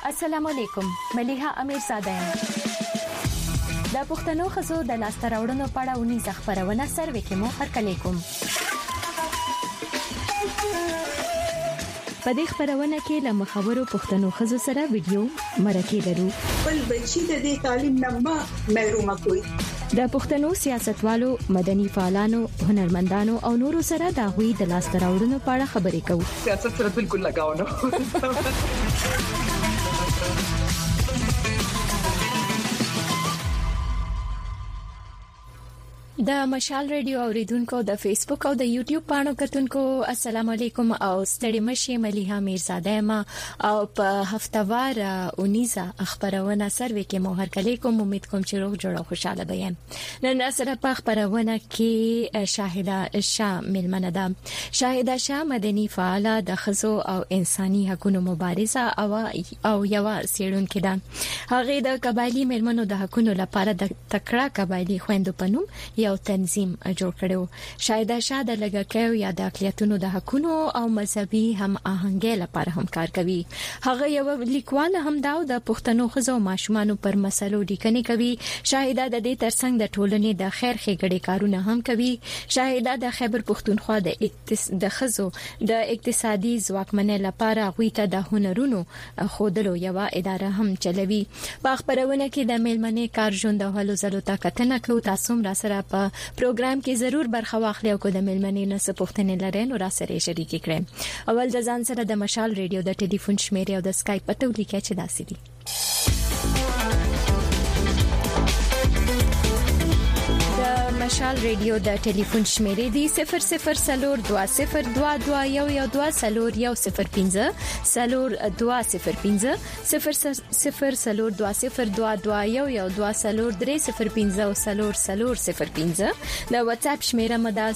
السلام علیکم. ملیحه امیرزاده یم. د پښتنو خزو د لاسته راوړنو په اړه ونی خبرونه سروې کې مو هرکلی کوم. په دې خبرونه کې له مخاورو پښتنو خزو سره ویډیو مرکه لرو. بل بچی د دې تعلیم نه محروم کوي. د پښتنو سیاستوالو، مدني فعالانو، هنرمندانو او نورو سره د غوي د لاسته راوړنو په اړه خبرې کوو. سیاست سره بالکل لگاو نه. د مشال ریډیو اوریدونکو، د فیسبوک او د یوټیوب پاڼو کتونکو السلام علیکم او ستړي مشي. ملیحه امیرزاده ما او په هفتهوار اونیزه خبرونه سروې کې مو هرکلی کوم. امید کوم چې روغ جوړ او خوشاله بیم. نن سره په خبرونه کې شاهده شاه ملمنه ده. شاهده شاه مدني فعال د خزو او انساني حقوقو مبارزه او یو سیړونکې ده. هغه د قبایلی ملمنو د حقوقو لپاره د تکړه قبایلی خويندو پنوم یو تنظیم جوړ کړو. شاهده شاه د لګکیو یا د اقلیتونو د حقوقو او مذهبي هم آهنګۍ لپاره هم کار کوي. هغه یو لیکوال هم داو د پښتنو خزو ماشومان پر مسلو لیکنې کوي. شاهده د دې ترڅنګ د ټولنې د خیر ښېګړې کارونه هم کوي. شاهده د خیبر پښتونخوا د خزو د اقتصادي ځواکمنۍ لپاره غوښته د هنرونو خودلو یو اداره هم چلوي. په خبرونه کې د میلمنې کار ژوند او هلو زلو تا کتنه کړو. تاسو را سره په پروګرام کې ضرور برخه واخلئ او کو د میلمنې نس پوښتنې لرئ نو را سره شریک کړئ. اول ځان سره د مشال ریډیو د ټلیفون شمیره او د اسکایپ په توګه کې چې داسې دي. مشال ریډیو د ټلیفون شمیره دی 002022211015 002015 002022211015 د واتس اپ شمیره مدا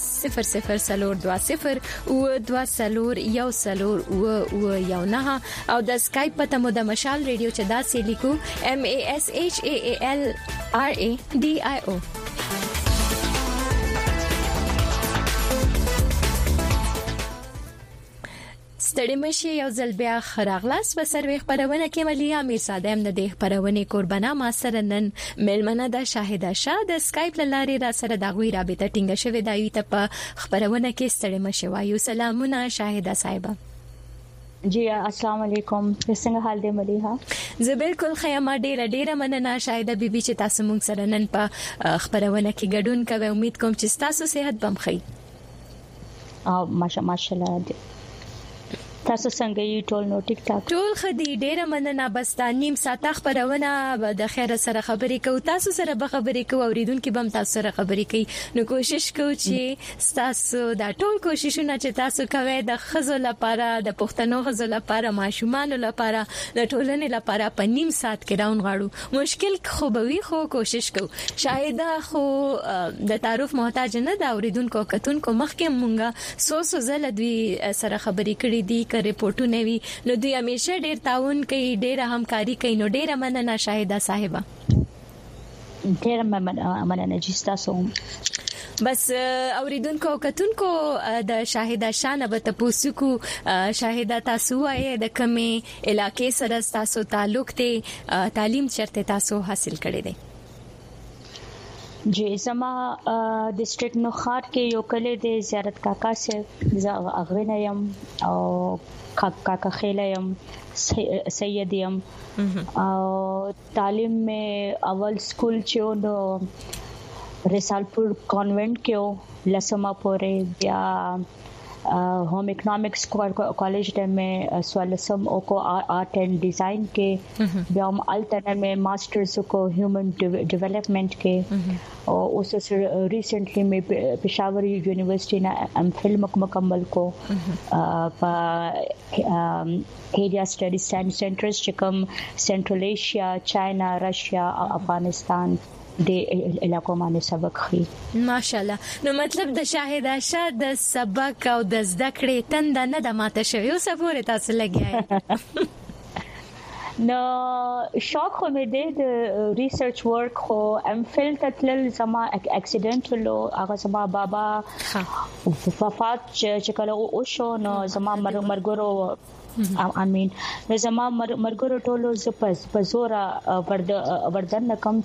0020222110 او د اسکایپ په تمو د مشال ریډیو چې دا سې لیکو MASHAALRADIO. ستړي مشي یو ځل بیا خراغلاس په سروي خبرونه کې ملیحه امیرزاده هم د دې خبرونه قربانه ما سره نن ملمنه د شاهده شاه د اسکایپ لاري را سره د غوي رابطه ټینګه شوې دی. ته په خبرونه کې ستړي مشي وایو. سلامونه شاهده صاحبہ. جی السلام علیکم. څنګه حال دی ملیحه؟ زه بالکل خیمه ډیره مننه شاهده بیبي چې تاسو مونږ سره نن په خبرونه کې ګډون کوي. امید کوم چې تاسو صحت بم خي. ماشاءالله. تاسو څنګه یې؟ ټول نو ټیک ټاک؟ ټول خدي ډیره مننه. بس تا نیم ساعت خبرونه د خیر سره خبرې کو. تاسو سره به خبرې کو اوریدونکو بم تاسو سره خبرې کوي. نو کوشش کو چې تاسو دا ټول کوششونه چې تاسو کوي د خزو لپاره، د پښتنو خزو لپاره، ماشومان لپاره، د ټولنې لپاره په نیم ساعت کې راون غاړو. مشکل خو به وي خو کوشش کو. شاهده خو د تعارف محتاج نه دا اوریدونکو کتونکو مخکې مونږه سو زله دوی سره خبرې کړې دي که ریپورتونه وي نو دوی همیشه ډیر تعاون کوي، ډیر همکاري کوي. نو ډیر مننه شاهده صاحبہ. ډیر مننه جستا سو. بس اوریدونکو کتونکو د شاهده شانه به تاسو کو شاهده تاسو یې د کومې علاقې سره تاسو تعلق ته تعلیم چرته تاسو حاصل کړی دی؟ جی زما ډسټریکټ نوخار کې یو کلی دی زیارت کاکا سے اغوینه يم او کاکا خیله يم سید يم او تعلیم میں اول سکول چې نو رسالپور کانوینټ کې لسما پورې بیا home economics college में स्वालसम ओ को आर्ट एंड डिजाइन के ब्याम अल्टरनेट में मास्टर्स को ह्यूमन डेवलपमेंट के और उस रिसेंटली में पेशावर यूनिवर्सिटी ने एमफिल मुकम्मल को एरिया स्टडी सेंटर्स चिकम Central Asia, China, Russia, Afghanistan د علاقو باندې سبق خي. ماشاءالله. نو مطلب د شاهده شاه د سبق او د زده کړې تند نه د ماته شوی او سپورې تاسو لګیای. نو شوق خو مې د ریسرچ ورک خو ام فل تل زما اکسیډنټل هغه زما بابا وفات چې کله او شو نو زما مرګورو زما مرګورو ټولو ز زورا وردن کم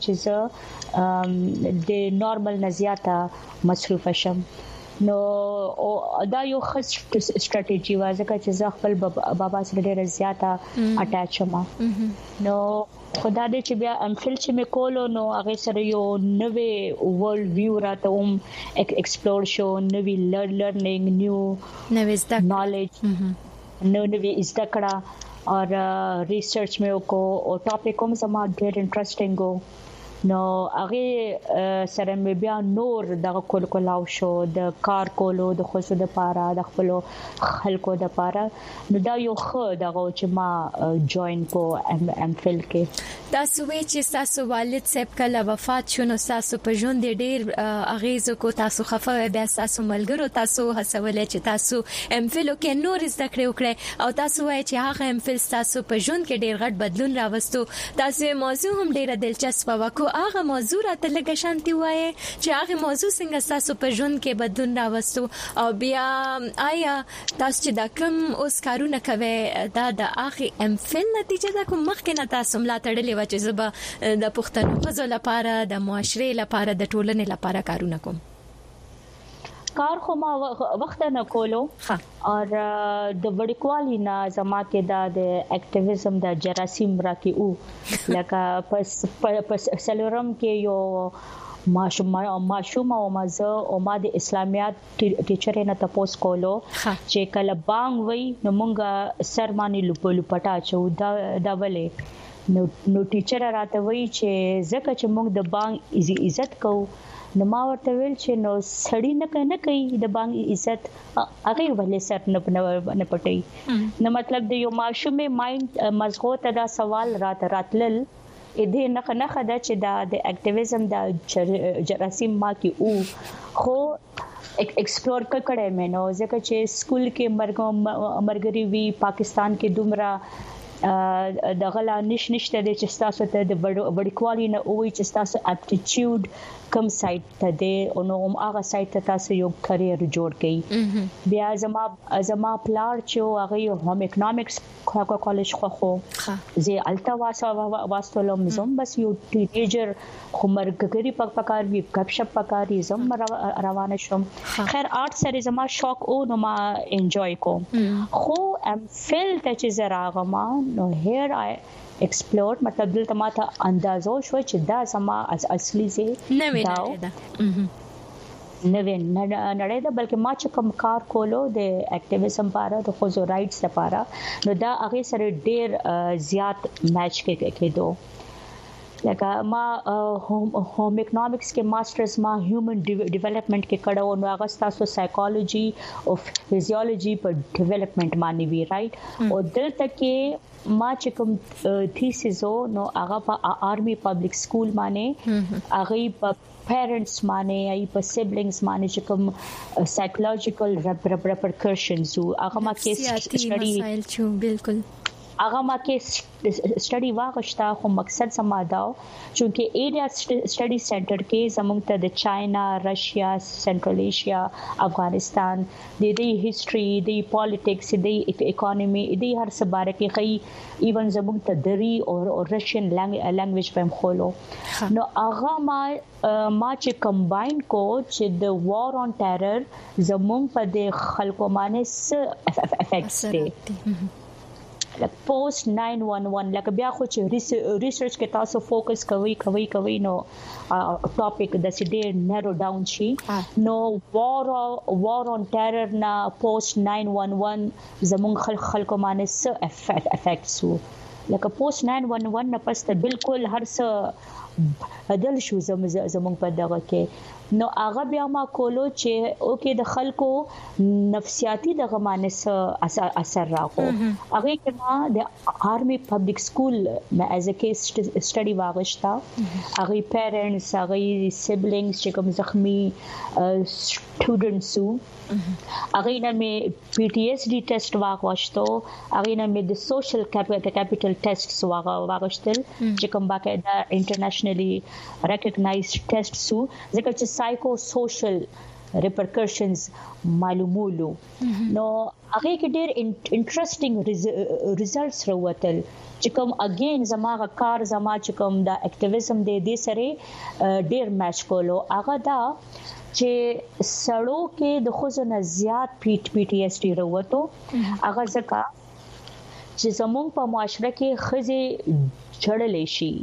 چې د نورمال نزياته مصروف شم نو دا یو خاص ستراتیژي و ځکه چې زه خپل بابا سره ډېر زیاته اٹیچ یم نو خدا دې چې بیا امفل چې مې کولو نو هغه سره یو نوې ورلد ویو راته ایکسپلور شو نوې لرنینګ نوې زده نالج نوې زده کړه او ریسرچ مې وکړو او ټاپک هم زما ډېر انټرېسټینګ و نو هغه سره مې بیا نور د کولاو شو د کار کولو د خوشو د پاره د خپل خلکو د پاره نو دا یو خو دغه چې ما جوائن کو ام فل کې تاسو وی چې تاسو والد صاحب کله وفات شونه تاسو په ژوند ډېر اغیز کو تاسو خفه بیا تاسو ملګرو تاسو هڅولې چې تاسو ام فل کې نور زده کړو او تاسو وای چې هغه ام فل تاسو په ژوند کې ډېر غټ بدلون راوستو تاسو موضوع هم ډېر دلچسپ وکړو هغه موضوع راته لږه شانتي وایي چې هغه موضوع څنګه تاسو په ژوند کې بدلون راوستو او بیا آیا تاسو چې دا کوم اوس کارونه کوي دا د اخی ام فل نتیجه ده کوم مخکې نه تاسو ملاتړلې و چې زه د پښتنو خزو لپاره د معاشري لپاره د ټولنې لپاره کارونه کوم کار خو ما وخت نه کولو او د وړکوالي نه زما کې د اکټیویزم د جراثیم راکې او لکه پس سلورم کې یو ماشوم او مزه او ما د اسلامیات ټیچر نه تاسو کولو چې کله بانګ وای نو مونږه سرمانی لپټا چو دا ولې نو ټیچر راته وای چې زکه چې مونږ د بانګ عزت کوو نو ما ورته ویل چې نو سړی نه کوي د بانګ عزت هغه ولې سر نه پټي نو مطلب د یو ماشومه مایند مزغو ته دا سوال راتلل دې نه خدا چې د اکټیویزم د جراثیم ما کې او خو ایکسپلور کړه مې نو ځکه چې سکول کې مرګري وی پاکستان کې دومره دغه لا نشته د چې تاسو ته د وړکوالي نه وای چې تاسو اپټیټیوډ کم سایت ته دی او نو هغه سایت ته تاسو یو کرییر جوړ کړئ بیا زما پلار چې هغه هوم اکونومکس کالج خو زه التا واسطلم زم بس یو ټینیجر خو مرګري پکار وی کپ شپ پکاري زم روانه شم خیر آرټ سره زما شوق او نو ما انجوای کوم خو ام فل ته چې زراغما نو هیر آی ایکسپلور مطلب دلته ماته اندازو شو چې دا سما اصلي سي نوې نړۍ دا بلکې ما چې کوم کار کولو د اکټیویزم لپاره د خوځو رائټس لپاره نو دا هغه سره ډېر زیات میچ کېدو لکه ما هوم اکونومکس کې ماسترز ما هیومن ډیولپمنٹ کې کړو نو هغه تاسو سایکالوجي او فزیولوژي په ډیولپمنٹ باندې وی رائټ او دلته کې ما چې کوم تھیسیس نو هغه په آرمي پبلک سکول باندې هغه په پیرنټس باندې ای په سیبلینګز باندې چې کوم سایکولوژیکل ریپرکشنز هغه ما کې سټډي مسائل بالکل هغه ما کې سټډي واغښتا خو مقصد سماداو چې ایریا سټډي سنټر کې زموږ ته د چاینا رشیا سنټرل ایشیا افغانستان د دې هیستوري د پالیټکس د اکانومي د هر څه باره کې خي ایون زموږ ته دری او رشین لانګویج په خولو نو هغه ما چې کمباین کو چې د وار آن ټیرر زموږ په د خلکو باندې څه افیکټس دي like post 911 like بیا خو چې ریسرچ کې تاسو فوکس کوي نو ټاپک د سډیر نارو ډاون شي نو وار on terror نا post 911 زمون خلکو باندې څه افیکټس وو لکه post 911 نه پس ته بالکل هر څه بدل شو زمونږ په دغه کې نو هغه بیا ما کولو چې اوکې د خلکو نفسیاتی دغه مانس اثر راغو هغه کما د آرمي پبلک سکول ما از ا کیس سټډي واغشتا هغه پیرنټس هغه سیبلینګز چې کوم زخمی سټوډنټسو هغه نه می پی ټی ایس ډي ټیسټ واغشتو هغه نه می د سوشل کیپټل ټیسټس واغشتل چې کوم باقاعده انټرنیشنلی ریکګنایزډ ټیسټ سو ځکه چې سایکو سوشل ریپرکشنز معلومولو نو هغه کې ډېر انټرېسټینګ ریزلټس راوتل چې کوم اگین زماغه کار زما چې کوم دا اکټیویزم دې سره ډېر میچ کولو هغه دا چې سړو کې د خوځنه زیات پی ټی ایس ډي راوته هغه ځکه چې زمونږ په معاشره کې خزي چړلې شي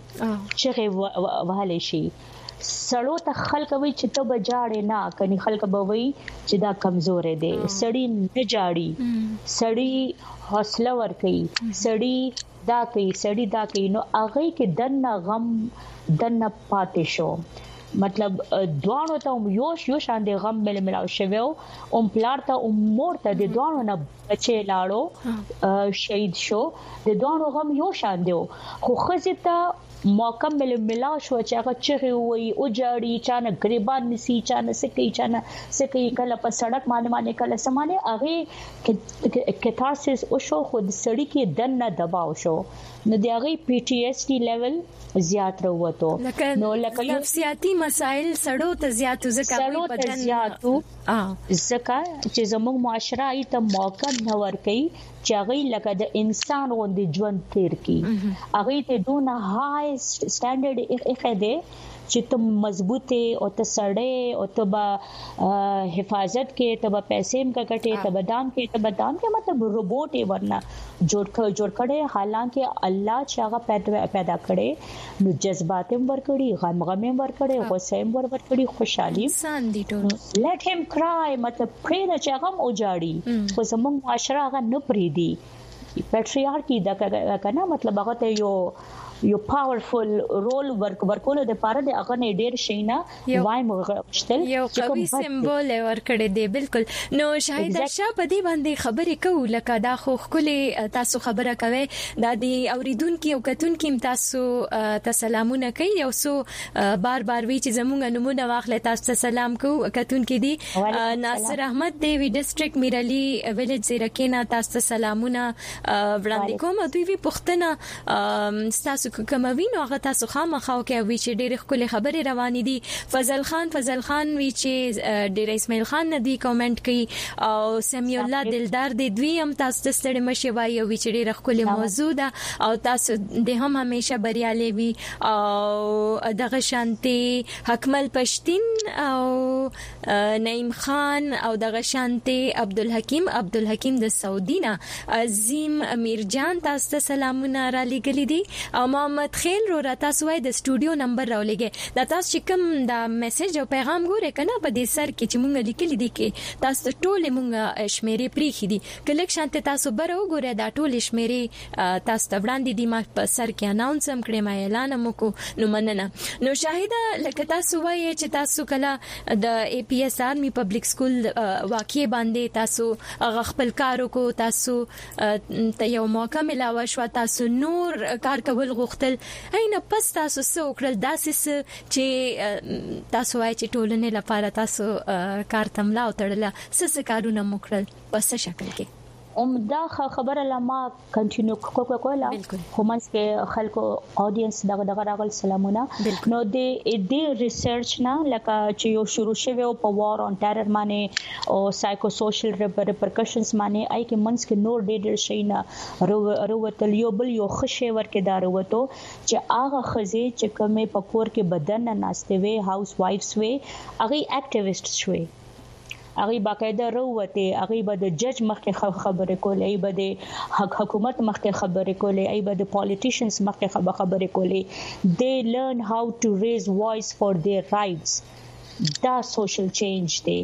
چې وهلې شي سړو ته خلک وي چې ته بجاړې نه کني خلک به وي چې دا کمزور دي سړی نه جاړي سړی حوصله ور کوي سړی دا کوي نو هغه کې دنه غم دنه پاتې شو مطلب دوانو ته یو شان دي غم ملاو شوو پلار ته مور ته د دوانو نه بچي لاړو شهید شو د دوانو غم یو شان دی خو خزه ته موقع ملا شو چې هغه چغي وي او جاړي چانه غریبان نسی چانه سکی کله په سړک باندې کله سمانه هغه کتاسس او شو خود سړی کې دنه دباو شو نو د هغه پی ټی ایس ډي لیول زیات راوته نو لکه نفسیاتی مسائل سړو ته زیات ځکه په بدن زیاتو ځکه چې زموږ معاشره ایته موقع نه ورکي چې هغه لکه د انسان غوندي ژوند تیر کی هغه ته دونه های سټانډرډ اخده چې ته مضبوطه او ته سړې او ته حفاظت کې ته پیسې هم کټې ته بدام کې مطلب روبوټ یې ورنه جوړ کړي حالانکه الله چې هغه پیدا کړي نو جذبات هم ورکړي غم هم ورکړي غصه هم ورکړي خوشحالي انسان دي ټول let him cry مطلب پرې نه چې هغه اوجاړي خو زموږ معاشره هغه نه پریدي پیټریارکی دا کنه مطلب هغه ته یو پاورفل رول ورکول د پاره د هغه نه ډیر شینا وای مغشتل یو قوي سمبول ورکړی دی بالکل نو شاهد شاه په دې باندې خبرې کوو لکه دا خو خپل تاسو خبره کوي دا دی اوریدونکو او کتونکو تاسو ته سلامونه کوي او سو بار وی چې زموږ نمونه واخله تاسو ته سلام کوو کتونکو دی ناصر احمد دی وی ډیسټریکټ میرالي ویلیج زیرکینا تاسو ته سلامونه وړاندې کوم او دوی وی پښتنه تاسو کوموینو هغه تاسو خامخاو کې وی چې ډېر خپل خبري روانې دي فضل خان وی چې ډېر اسماعیل خان ندی کامنټ کوي او سمیع الله دلدار دی دوی هم تاسو ته ستړي مشي وای وی چې ډېر خپل موضوع ده او تاسو د هم همیشه بریالي وي او دغه شانتي حکمل پښتين او نعیم خان او دغه شانتي عبدالحکیم د سعودینا عظیم امیرجان تاسو ته سلامونه را لګلې دي او محمد خیل رو را تاسو وای د سټوډیو نمبر راولېږي دا تاسو چې کوم دا میسج او پیغام ګوره کنه په دې سر کې چې مونږ لیکلي دي کې تاسو ټول مونږ شمیرې پریخي دي کله شانته تاسو بره وګوره دا ټول شمیرې تاسو ته وړاندې دي ما په سر کې اناونس هم کړم ما اعلان هم وکړو نو مننه نو شاهده لکه تاسو وای چې تاسو کله د ای پی ایس آرمي پبلک سکول واقع باندې تاسو خپل کار وکړو تاسو ته یو موقع ملاوه شو تاسو نور کار کول غوښتل اینه پس تاسو سو کړل داسې چې تاسو وای چې ټولنې لپاره تاسو کار تملا او تړله څه کارونه موکړل په څه شکل کې دا خبره لما کنټینیو کوله خو منځ کې خلکو اودینس دغه راغل سلامونه نو د ریسرچ نه لکه چې یو شروع شوی په وار اون ټیرر باندې او سایکو سوشل ریپرکشنز باندې آی کې منځ کې نور ډېر شي نه وروتل یو بل یو خشه ورکې دار وته چې هغه خزي چې کومه پکور کې بدن نه ناشته وي هاوس وایفز وي هغه اکټیویسټ شوي هغه باقاعده وروته هغه به د جج مخکې خبرې کولې ای به د حکومت مخکې خبرې کولې ای به د پالیټیشنز مخکې خبرې کولې they learn how to raise voice for their rights دا social change دی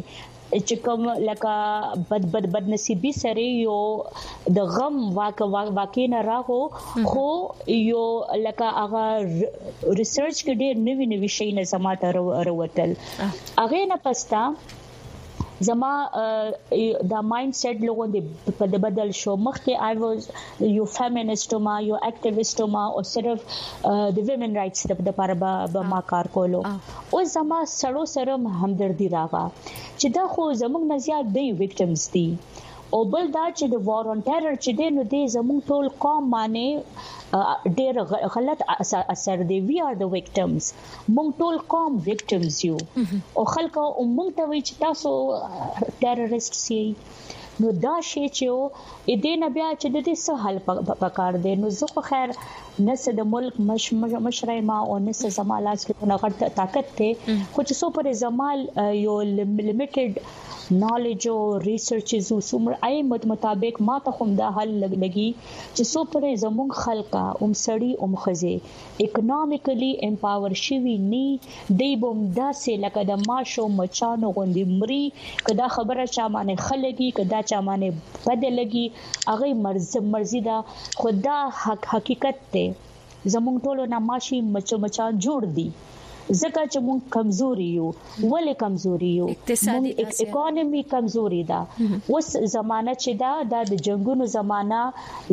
چې کوم لکه بد نصیبی سره یو د غم واقع نه راغو خو یو لکه هغه ریسرچ کې ډېر نوي شي نه سماته وروتل هغه نه پستا زما دا مایند سیټ لوګو د بدل شو مخکې I was یو فیمینیست ما یو اکټیویست ما او صرف د ویمن رائټس د لپاره به ما کار کولو او زما سړو سره همدردی راغا چې دا خو زموږ نه زیات دی وکټمز دي او بل دا چې د وار اون ټیرر چې دی نو دی زموږ ټول قوم باندې ډېر غلط اثر دی وی آر د وکټمز موږ ټول قوم وکټمز یو او خلک موږ ته وی چې تاسو ټیرریست سي نو دا شی چې دې نه بیا چې د دې څه حل پکار دی نو زه خو خیر نسه د ملک مشرای ما او نسه زمالاس له غټ طاقت ته خو چې سو پر زمال یو لیمیټډ نالج او ریسرچز او سمر اي مطابق ما ته هم دا حل لګي چې سو پر زمون خلقا سړی خزه اکونومیکلی امپاور شوي ني دی بوم داسې لکه د ماشو مچانو غوندي مري کدا خبره چا باندې خلګي کدا چا باندې بدلږي هغه مرزي دا خدا حقیقت ته زمون ټولو نماشي مچان جوړ دي زکه چې مونږ کمزوري یو ولې کمزوري یو مونږ اکانومي کمزوري ده اوس زمانہ چې دا د جنگونو زمانہ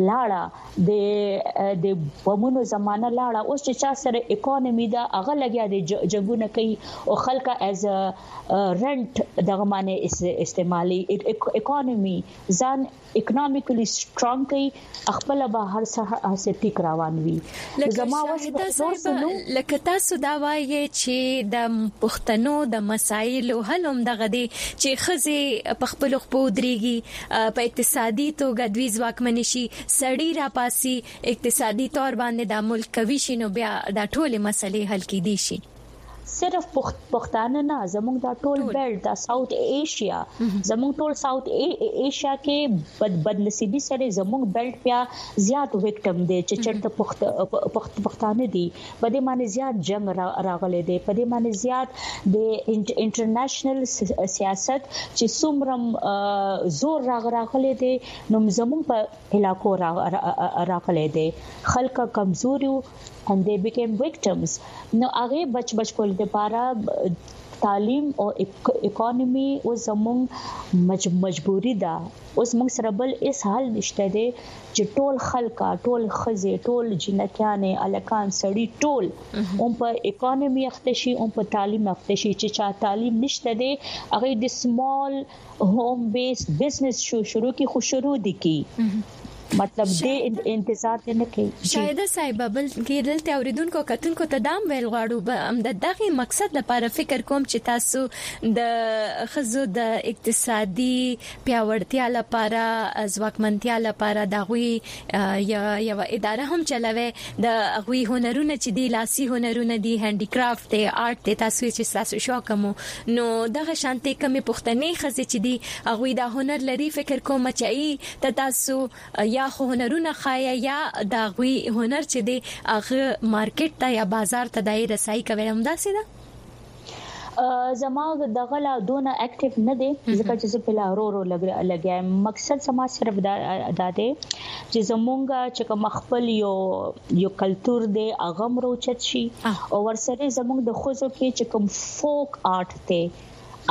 لاړه د بمونو زمانہ لاړه اوس چې چا سره اکانومي دا هغه لګیا د جنگونه کوي او خلک از رنٹ دغه معنی استعمالي اکانومي ځان اکونومیکلی سترونګ کوي خپل به هر څه ټیک روان وي زما واسه لکه تاسو دا وایي چې د پښتنو د مسایلو حل هم دغه دي چې خزي په خپل خپل دريږي په اقتصادي توګه دوی ځواکمن شي سړی را پاسي اقتصادي تور باندې د ملک کوي شنو بیا د ټوله مسلې حل کیدي شي صرف پښتانه نه زموږ دا ټول بیلټ دا ساوث ایشیا زموږ ټول ساوث ایشیا کې بد نصیبی سره زموږ بیلټ بیا زیات وکټم دي چې چرته پښتانه دي په دې معنی زیات جنگ راغلي دي په دې معنی زیات د انټرنیشنل سیاست چې څومره زور راغلي دي نو زموږ په علاقو راغلي دي خلک کمزوري and they became victims نو هغه بچ کول د لپاره تعلیم او اکانومي او زموږ مجبوری ده اوس موږ سره بل اس حل نشته دي چې ټول خلکا ټول خزه ټول جنکیانه الکان سړی ټول په اکانومي اختشي په تعلیم اختشي چې چا تعلیم نشته دي هغه د سمال هوم بیس بزنس شروع کی خو شروع دي کی مطلب دې انتظار نه کوي شاید صاحب بل کې دلته اوریدونکو کتونکو ته دام ویل غواړو د دغه مقصد لپاره فکر کوم چې تاسو د خزو د اقتصادي پیاوړتیا لپاره ځواکمنتیا لپاره دغوی یو اداره هم چلوي د غوي هنرونه چې دی لاسي هنرونه دي هاندي کرافټ دی آرت دی تاسو چې تاسو شوق مو نو دغه شانتي کمی پښتنې خزه چې دی غوي د هنر لري فکر کوم چې تاسو یا خو هنرونه خایا یا دا غوي هنر چې دی هغه مارکیټ ته یا بازار ته دای رسای کوي هم داسې ده زما دغه لا دونه اکټیو نه دي ځکه چې په لارورو لګیا مقصد سما صرف دا دی چې زمونږ چې کوم خپل یو کلچر دی هغه مروچت شي او ورسره زمونږ د خوځو کې چې کوم فوک آرت ته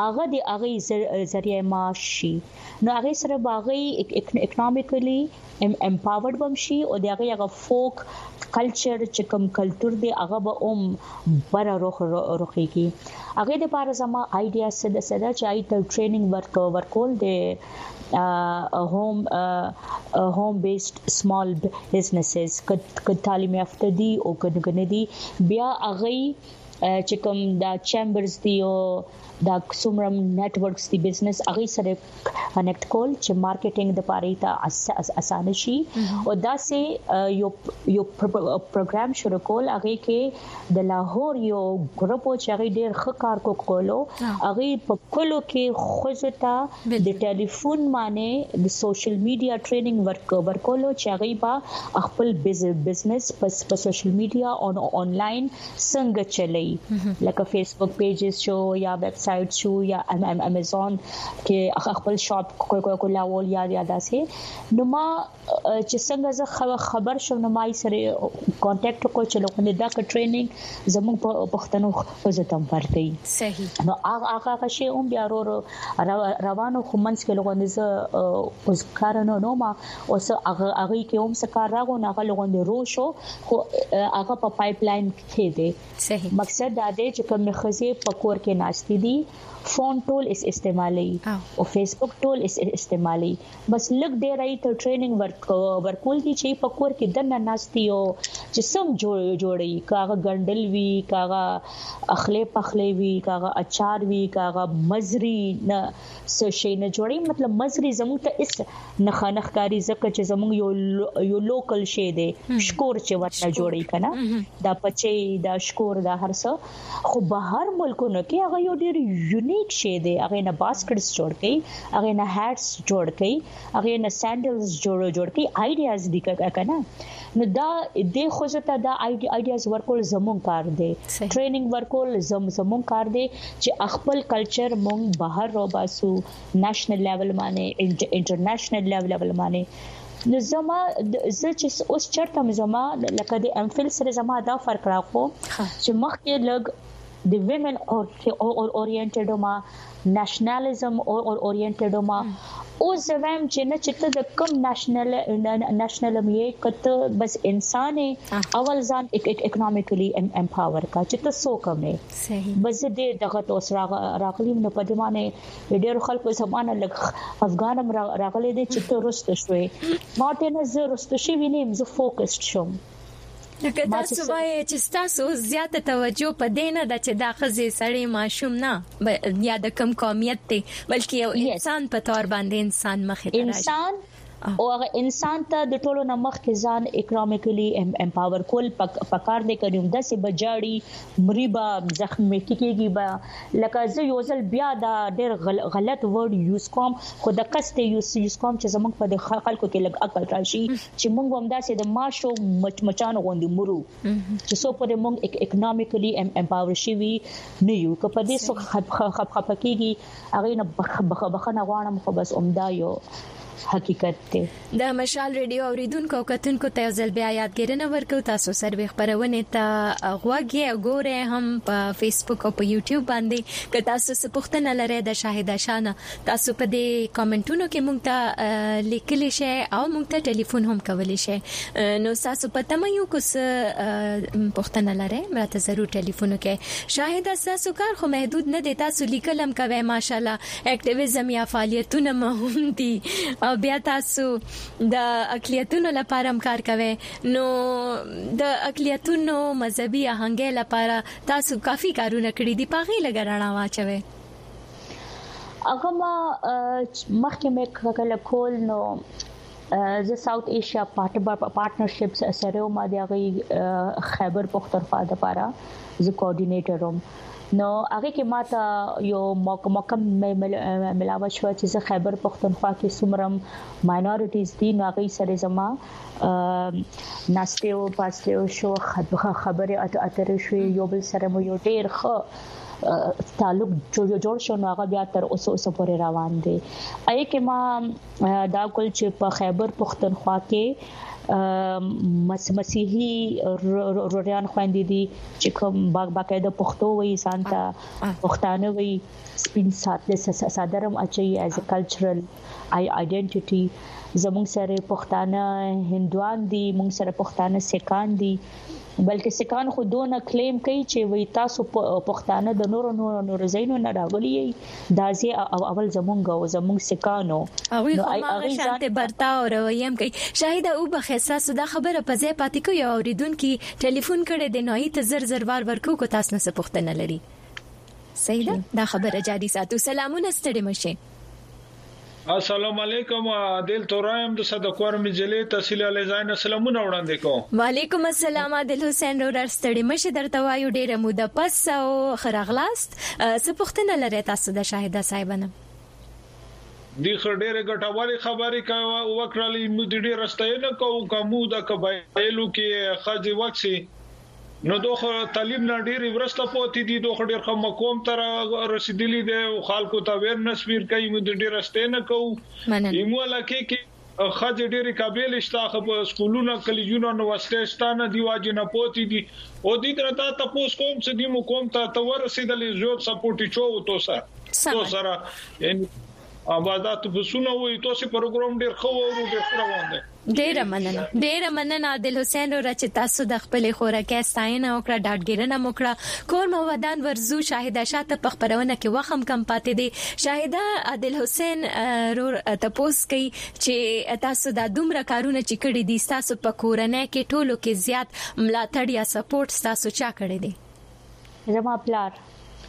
هغه ذریعہ معاش شي نو هغه سره باغی اکونومیکلی امپاورډ بم شي او دغه فوک کلچر چې کوم کلچر دی هغه به بر روخي کی هغه د پاره زما ایډیا سده چې ایت ټریننګ ورکول دی home based small businesses کد تعلیم یافته دي او کدی بیا هغه چې کوم دا چیمبرز دی او دا څومره نتورکس دی بزنس هغه سره کنیکټ کول چې مارکیټینګ د پاره ته اسانه شي او دا سه یو پروګرام شروع کول هغه کې د لاهور یو ګروپ چې هغه ډیر ښه کار کولو هغه په کلو کې خوځتا د ټلیفون باندې د سوشل میډیا ټریننګ ورکولو چې هغه با خپل بزنس په سوشل میډیا او آنلاین څنګه چلای لکه فیسبوک پیجز شو یا ویب ویب سټ شو یا امازون کې خپل شاپ کولا ول یا داسې نو ما چې څنګه زه خبر شوم نو ما یې سره کانټیکټ کو چې لوګو دا ک ټریننګ زموږ په پښتنو په زتم ورکړي صحیح نو هغه شی هم بیا روانو خمنس کې لوګو نه اوس کارونه نو ما اوس هغه کې هم سکار راغو نه لوګو نه روشو خو هغه په پایپ لاین کې دی صحیح مقصد دا دی چې کوم خزي پکور کې ناشتي دي فون ټول استعمالي او فیسبوک ټول استعمالي بس لګ دی راي ته ټریننګ ورکول دي چې پکور کې دنه ناشتي او چې سم جوړي کاغه ګندل وی کاغه اخلي پخلي وی کاغه اچار وی کاغه مزري نه سشي نه جوړي مطلب مزري زموږ ته اس نخانخکاری زکه چې زموږ یو لوکل شی دی شکور چې ورته جوړي کنه دا پچي دا شکور دا هرڅه خو بهر ملکونو کې هغه یو ډیر یونیک شی دی هغه نه باسکټس جوړ کړي هغه نه هټس جوړ کړي هغه نه سینډلز جوړ کړي آیډیاز دي کنه نو دا د خوځته دا آیډیاز ورکول زمون کار دی ټریننګ ورکول زمون کار دی چې خپل کلچر مونږ بهر رو باسو نېشنل لیول باندې انټرنیشنل لیول باندې نو زما زه چې اوس چرته زما لکه د امفل سره زما دا فرق راغو چې مخکې لګ the women oriented ما nationalism oriented ما او زویم چې نه چې د کوم نېشنل مې کته بس انسان اول ځان اکونومیکلی امپاور کا چې ته سو کمې صحیح بس دې دغه توس راغلی نو په دې معنی ډېر خلکو زمانه لګ افغانم راغلي دي چې ته رست شوې ماته نه زه رست شي وینم زه فوکسډ شوم لکه تاسو وایي چې تاسو زیاته توجه په دینه د چې دا خزي سړی ماشوم نه یا د کم قومیت ته بلکې یو انسان په تور باندې انسان مخې ته راشي انسان او هغه انسان ته د ټولو نمخ کې ځان اکونومیکلی امپاور کول پکار دی کړم د سی بجاړي مریبا زخمی کیږي با لکه زه یو ځل بیا دا ډېر غلط ورډ یوز کوم خو د کسته یوز کوم چې زموږ په خلکو کې لګ عقل راشي چې موږ هم داسې د ماشو مچانو غوندي مرو چې سو په موږ اکونومیکلی امپاور شي وي نه یو که په دې سو خپکیږي هغه نه بخنه غواړم خو بس عمده یو حقیقت ته د مشال ریډیو اوریدونکو کتونکو ته ځل بیا یادګرنه ورکو تاسو سره خبرونه ته غوږی غوړې هم په فیسبوک او په یوټیوب باندې که تاسو څه پوښتنه لرئ د شاهد شانه تاسو په دې کمنټونو کې مونږ ته لیکلی شئ او مونږ ته ټلیفون هم کولی شئ نو تاسو په تمایو کوس پوښتنه لرئ ماته ضرور ټلیفون وکړئ شاهد تاسو کار خو محدود نه دی تاسو لیکلم کوي ماشالله اکټیویزم یا فعالیتونه مهم دي او بیا تاسو د اقلیتونو لپاره کار کوي نو د اقلیتونو مذهبي آهنګ لپاره تاسو کافي کارونه کړی دي پاغي لګرانا واچوي هغه ما مخکې مې کله کول نو د ساوث ایشیا پارټنرشپس سره ما د خیبر پختونخوا لپاره ز کوارډینیټر نو هغه کې ماته یو موقع ملاوه شو چې زه خیبر پختونخوا کې سمرم ماینورټیز دي نو هغه سره زما ناشته او پاسته شو خبره اترې شو یو بل سره مو یو ډیر ښه تعلق جوړ شو نو هغه بیا تر اوسه پورې روان دي اې کې ما دا کول چې په خیبر پختونخوا کې مسیحي روریان خويندې دي چې کوم باقاعده پښتو وایي سانتا پښتانه وایي سپین صادرم اچي as a cultural identity زموږ سره پښتانه هندوان دي موږ سره پښتانه سکان دي بلکې سکان خو دونه کلیم کوي چې وای تاسو پښتانه د نور زینو نه راغلي دا زی اول زمونږ سکانو هغه شانته برتاو رویم کوي شاهد او بخصاص دا خبره په ځای پاتې کوي اوریدونکو ټلیفون کړي د نوې ته زر ورکو کو تاسو نه پښتنه لري صحیح ده دا خبره جاری ساتو سلامونه ستړي مشه السلام علیکم عادل تورایم د صدقور مجلې تحصیل علی زاین سلامونه وړاندې کوم وعلیکم السلام عادل حسین رور ستړي مشه درته وایو ډیره موده پس او خرغلاست څه پوښتنه لري تاسو د شاهده صاحبانه دی خډيره ګټوالي خبري کوي وکړلې مو د ډیر راستاینه کوم کومو د قبایلو کې خځې وکسي نو دوه تعلیم نه ډېری ورسته پوتې دي دوه ډېر کوم قوم تر رسیدلی دي او خلکو ته ویرنس ویر کوي موږ ډېر استنه کوو ایمو لکه کې خځې ډېری قابل اشتاخ په سکولونو کلیجونو نو واستستانه دی واجنه پوتې دي او دې ترته تاسو کوم څه دی مو کوم ته ورسېدلې زیات سپورټي چو تو سره یعنی آبادات بسونه وي تاسو پروګرام ډېر خو او ډېر روان دي ډېر مننه عادل حسین او چې تاسو د خپل خوراکي ستاینه او کړه ډاډګیرنه موکړه کور مو ودان ورزو شاهده شاته په خبرونه کې وخم کم پاتې دي شاهده عادل حسین رور تاسو کوي چې تاسو د دومره کارونه چې کړی دي تاسو په کورنۍ کې ټولو کې زیات ملاتړ یا سپورټ تاسو چا کړی دي زما پلار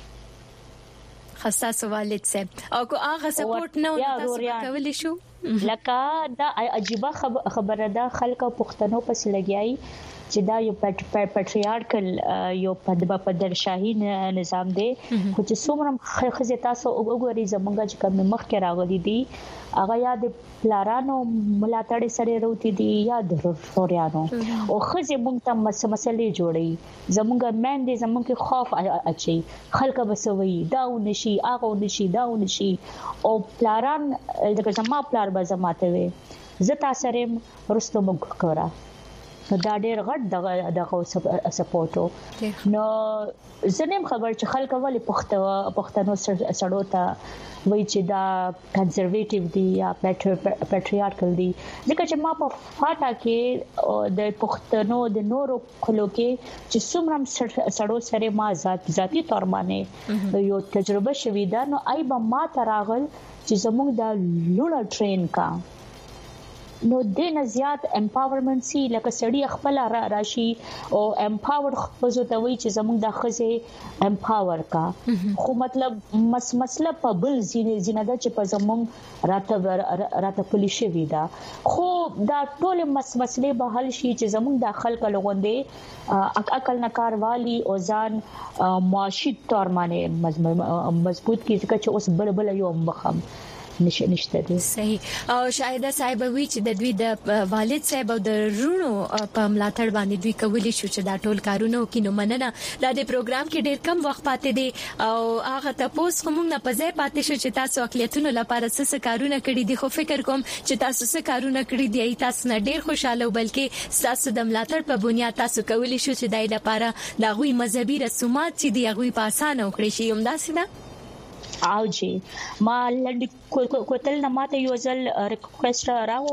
خاصه والد صاحب او کو هغه سپورټ نه تاسو کولای شو لکه دا عجيبه خبره ده خلک پښتنو پس لګیای چې دا یو پټریارکل یو پدرشاهي نظام دی خو چې څومره خزه تاسو وګورئ زمونږ چې کوم مخ کې راغلي دي هغه یاد پلارانو ملاتړ سره وروتي دي یا د فوریانو او خزه مونږ ته مسلې جوړي زمونږ مېن دي زمونږ خوف اچي خلک بسوي داونه شي هغه نشي داونه شي او پلاران دغه زما پلار به زماته وي زتا سره رستو مګ کورا دا ډېر غټ دغه سپورټو نو زنیم خبر چې خلک ولې پښتنو سړو ته وای چې دا کنزرویټیو دي یا پیټریارکل دي ځکه چې ما په فاټا کې د پښتنو د نورو خلکو کې چې څومره سړو سره ما ذاتی تور باندې یو تجربه شوې ده نو آی به ما تراغل چې زموږ د لونه ټرین کا نو د زیات امپاورمنت سي لکه سړی خپل راشي او امپاور خپل ته وی چې زموږ د خزه امپاور کا خو مطلب مسله په بل زینه ده چې په زموږ راته پولیسي وی دا خو دا ټول مسلې به حل شي چې زموږ د خلک لغوندې عقل نکار والی او ځان معاشي تور باندې مضبوط کی ځکه چې اوس بل یو مخم نشته دي صحیح او شاهده صاحب وی چې د دوی د والد صاحب او د رونو په ملاتړ باندې دوی کولی شو چې دا ټول کارونه وکړي مننه د پروګرام کې ډیر کم وخت پاتې دي او هغه تاسو کوم نه پځای پاتې شو چې تاسو اقلیتونو لپاره څه کارونه کړی دي خو فکر کوم چې تاسو څه کارونه کړی دي تاسو نه ډیر خوشاله بلکې تاسو د ملاتړ په بنیاد تاسو کولی شو چې دای لپاره د غوي مذهبي رسومات چې دی غوي په اسانه وکړي شي همداسې ده او جی ما لړ کوتل نه ماته یو ځل ریکوېسټ راو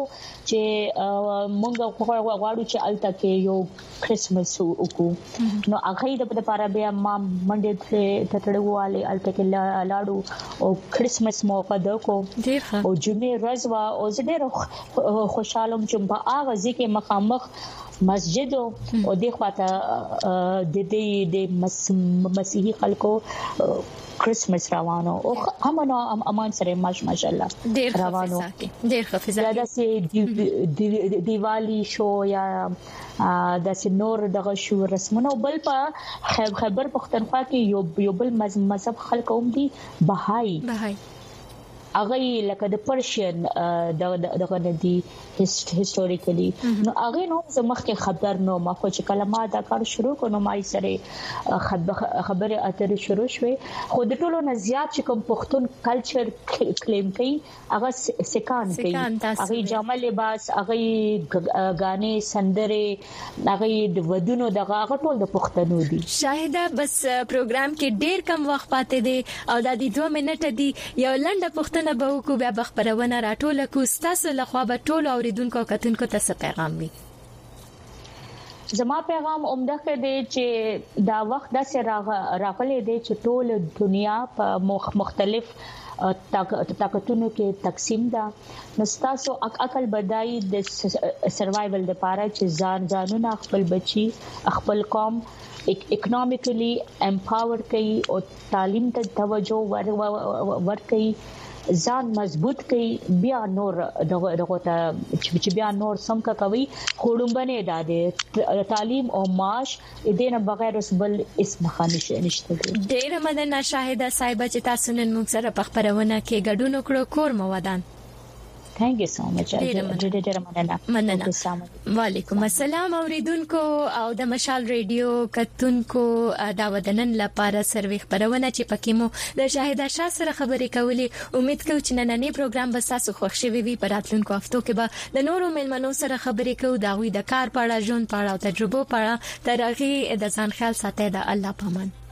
چې مونږ غواړو چې الته کې یو کریسمس وکړو نو هغه د لپاره بیا ما منډه ته تړواله الته کې لاړو او کریسمس موقع دکو او جمعه ورځ وا او زه خوشاله چې په هغه ځکه مخامخ مسجد او د خواته د مسیحي خلکو کریسمس روانو او همانو امان سره ماشاءالله ډیر روانو ډیر حافظه دا سي دیوالی شو یا د سنور دغه شو رسمونه بل په خیبر پختونخوا کې یو بل مذهب خلک هم دي بهاي اغه لکه د پرشین دغه ندي هیستوریکلی نو اغه نو زمخ کې خبر نو ما خو چې کلمات دا کار شروع کونو ما یې سره خبره اترې شروع شوه خو د ټولو نه زیات چې کوم پښتون کلچر کلیم کوي اغه سکان کوي اغه جامه لباس اغه غانې سندره اغه د ودونو دغه اغه ټول د پښتنو دي شاهده بس پروګرام کې ډیر کم وخت پاتې دي او د دې 2 منټه دي یو لنډه پښتنه به کو بیا خبرونه راټوله کو تاسو له خوا به ټول اوریدونکو کتونکو ته پیغام وي زما پیغام عمده کې دی چې دا وخت د سره راغلي دی چې ټول دنیا په مختلف طاقتونو کې تقسیم ده نو تاسو عقل بدای د سروایول لپاره چې ځانونه خپل بچي خپل قوم اکونومیکلی امپاور کوي او تعلیم ته توجه ور کوي ځان مضبوط کړي بیا نور دغه ته چې بیا نور سم کا کوي خړومبنه داده تعلیم او معاش دې نه بغیر بل اسم خانشه نشته ډېر مننه شاهده صاحب چې تاسو نن موږ سره په خبرونه کې ګډون وکړو کور مو ودان Thank you so much. ډېر مننه. وعلیکم السلام اوریدونکو او د مشال ریډیو کتونکو دا ودنن لپاره سروي خبرونه چې پکې مو د شاهد شاه سره خبرې کولې. امید کوم چې نننی پروګرام به تاسو خوښ شي وي. په راتلونکو هفتو کې به د نورو ملمنو سره خبرې کوو دا غوي د کار په اړه، ژوند په اړه او تجربو په اړه. تر هغه د ځان خیال ساتئ. د الله پامان.